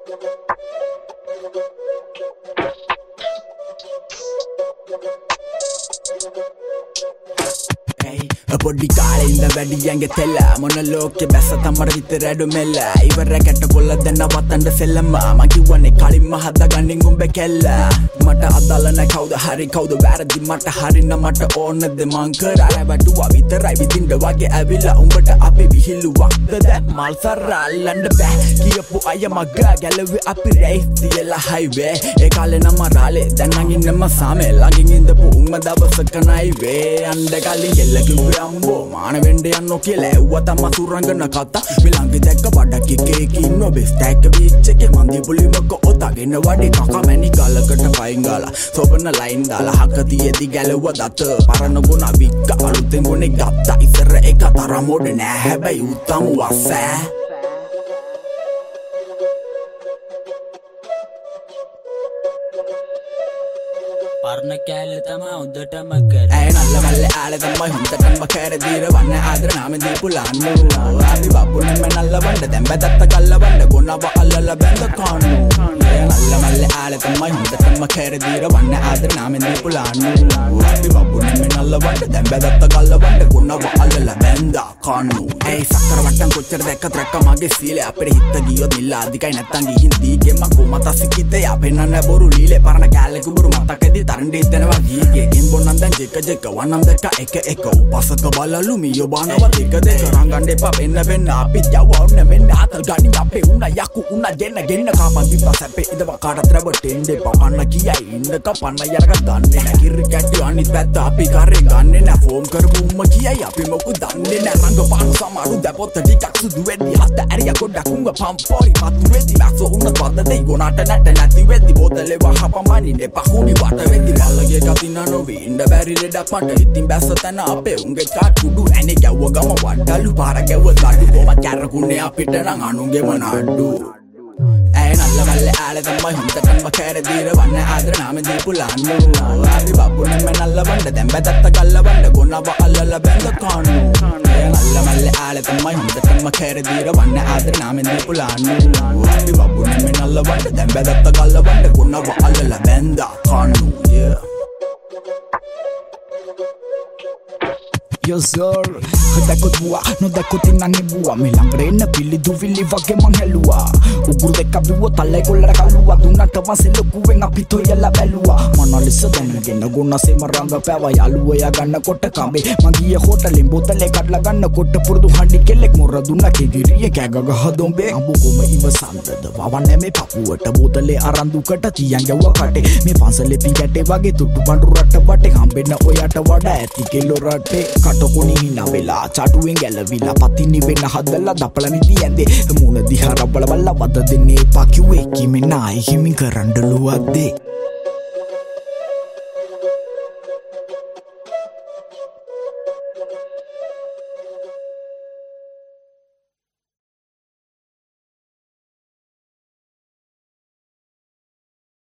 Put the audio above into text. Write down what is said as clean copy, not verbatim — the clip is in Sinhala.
පොඩි කාලේ ඉඳ වැඩියන්ගේ තෙල්ල මොන ලෝකෙ බැස්ස තමර විතරඩු මෙල්ල ඉවර කැට කොල්ල දැන්න වතන්ඩ සෙල්ලම මං කිව්වනේ කලින්ම හදාගන්නින් උඹ කෙල්ල මට අදාළ නැ කවුද හරි කවුද වැරදි මට හරින්න මට ඕනද මං කරා වැටුවා විතරයි විදින්න වගේ ඇවිල්ලා උඹට අපි විහිළුවක්ද දැන් මල් සරල්ලන්න බෑ කියපු අය මග ගැලුවේ අපි රේස් තියලා හයිවේ ඒ කාලේ නම් රාලේ දැන් නම් ඉන්නම සාමේ ළඟින් ඉඳපු උඹ දවසක නයිවේ අnder කලින් කෙල්ල කිව්වේ අම්බෝ මාන වෙන්න යන්නෝ කියලා ඇව්වා තම සුරංගන කතා මිලංගි දැක්ක බඩක් එකේ කින්නෝ බෙස්ටැක් බීච් එකේ මන්දි පුලිමක ඔතගෙන වඩේ කක මැණි ගලකට පයින් ගාලා සොබන ලයින් දාලා හක තියේදී ගැලුව දත පරණ ගුණ වික්ක අලුතෙන් ගුණේ ගත්තා ඉස්සර එක තරම් මොඩ නෑ හැබැයි උත්තම වස්සා පරණ කෑල්ල තමයි හොඳටම කර ඇය නල්ල මල්ල ආල තමයි හොඳටම කර දීර වන්න ආදර නාම දීපු ලාන්නු අපි බබුනේ මනල්ල වණ්ඩ දැන් බැදත්ත කල්ල වණ්ඩ ගොනව අල්ලල බැඳ කන්නු ඇය නල්ල මල්ල ආල තමයි හොඳටම කර දීර වන්න ආදර නාම දීපු ලාන්නු අපි බබුනේ මනල්ල වණ්ඩ දැන් බැදත්ත කල්ල වණ්ඩ ගොනව අල්ලල බැඳ කන්නු ඇයි සක්කර වට්ටම් කොච්චර දැක්ක ත්‍රැක්ක මගේ සීලේ අපේ හිත ගියොත් නිල්ල අධිකයි නැත්තම් ගිහින් දීගේ මකෝ මත සිකිතේ අපෙන්නන බොරු ලීලේ පරණ කෑල්ල කුඹුරු මතකෙදී තරණ්ඩේ දෙනවා ගීගේ ගෙම්බොන්නම් දැන් ජෙක වන්නම් දැක්ක එක උපසක බලලු මියෝ බානවා දෙක රංගන්න එපා වෙන්න අපි යවව ඔන්න මෙන්න අතල් ගනි අපේ උණ යකු උණ ගෙන්න කාපන් දීපා සැපේ ඉදව කාටත් රැවටෙන්න එපා පන්න කියයි ඉන්න කපන්න යරක දන්නේ නැ කිරි කැටි අනිත් පැත්ත අපි කරේ ගන්නේ නැ ෆෝම් කරපු උම්ම කියයි අපි මොකද දන්නේ නැ රංගපාන සමහරු දැපොත් ටිකක් සුදු වෙද්දි හත ඇරිය ගොඩක් උංග පම්පෝරි මතු වෙද්දි මැක්සෝ උන්න වද දෙයි ගොනාට නැට නැති වෙද්දි බෝතලේ වහපමනින් එපා කුඩි වට වෙද්දි බල්ලගේ කතින නොවී ඉන්න බැරි ලෙඩක් මට ඉතින් බැස්ස තැන අපේ උන්ගේ කාට් කුඩු ඇනේ ගැව්ව ගම වඩලු පාර ගැව්ව ගඩු කොම කැරකුනේ අපිට නම් අනුන්ගේම නඩු ඇය නල්ල මල්ල ආල තමයි හොඳටම කර දීර වන්න ආදර නාම දීපු ලාන්නු අපි බබුනේ මනල්ල වණ්ඩ දැන් බැදත්ත කල්ල වණ්ඩ ගොනව අල්ලල බැඳ කන්නු ඇය නල්ල මල්ල ආල තමයි හොඳටම කර දීර වන්න ආදර නාම දීපු ලාන්නු අපි බබුනේ මනල්ල වණ්ඩ දැන් බැදත්ත කල්ල වණ්ඩ ගොනව අල්ලල බැඳ කන්නු Yo sir, දැකොත් වුවා නොදැකොත් ඉන්නන්නේ වුවා මේ ළඟට එන්න පිළි දුවිලි වගේ මං හැලුවා උගුරු දෙක බිව්ව තල්ලයි කොල්ලට කල්ලුවා දුන්නට පස්සේ ලොකුවෙන් අපි තොයලා බැලුවා මන ලෙස දැනගෙන ගොන්නසේ මරංග පැව යාළුවයා ගන්නකොට කඹේ මං ගිය හොටලෙන් බෝතලේ කඩලා ගන්නකොට පුරුදු හඬි කෙල්ලෙක් මොර දුන්නා කෙගිරිය කෑගග හදොම්බේ අඹු කොම ඉවසන්දද වවන්නේ මේ පපුවට බෝතලේ අරන් දුකට තියන් ගැව්ව කටේ මේ පන්සලේ පින් කැටේ වගේ තුට්ටු පඬු රට වටේ හම්බෙන්න ඔයාට වඩා ඇති කෙල්ලෝ රටේ කටකොණි හිනා වෙලා චාටුවෙන් ගැලවිලා පතිනි වෙන්න හදලා දපල නිදි ඇඳේ මුණ දිහා රබල බල්ලා වද දෙන්නේ එපා කිව්වේ කිමේ නායි හිමින් කරන්න ලුවද්දේ